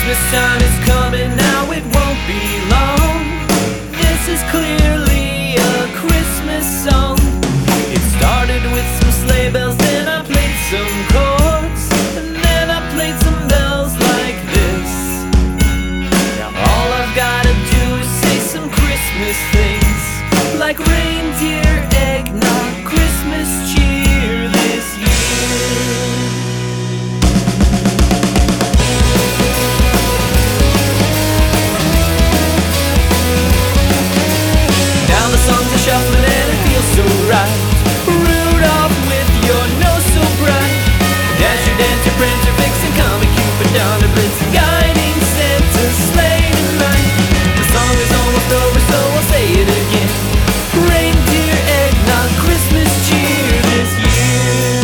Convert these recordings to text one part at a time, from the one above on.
Christmas time is coming now, it won't be long. This is clearly a Christmas song. It started with some sleigh bells, then I played some chords, and then I played some bells like this. Now all I've gotta do is say some Christmas things, like reindeer, eggnog, Christmas cheer this year. Now the songs are shuffling and it feels so right. Rudolph with your nose so bright, Dasher, Dancer, Prancer, Vixen, Comet, Cupid, Donner, Blitzen, guiding Santa's sleigh tonight. The song is almost over, so I'll say it again. Reindeer, eggnog, Christmas cheer this year.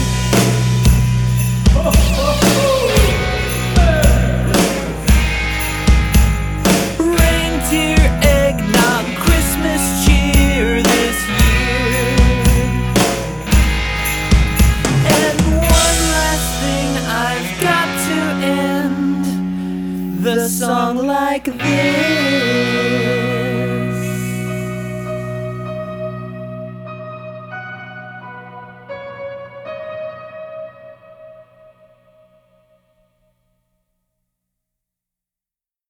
Reindeer, eggnog, Christmas cheer this year. And one last thing, I've got to end the song like this.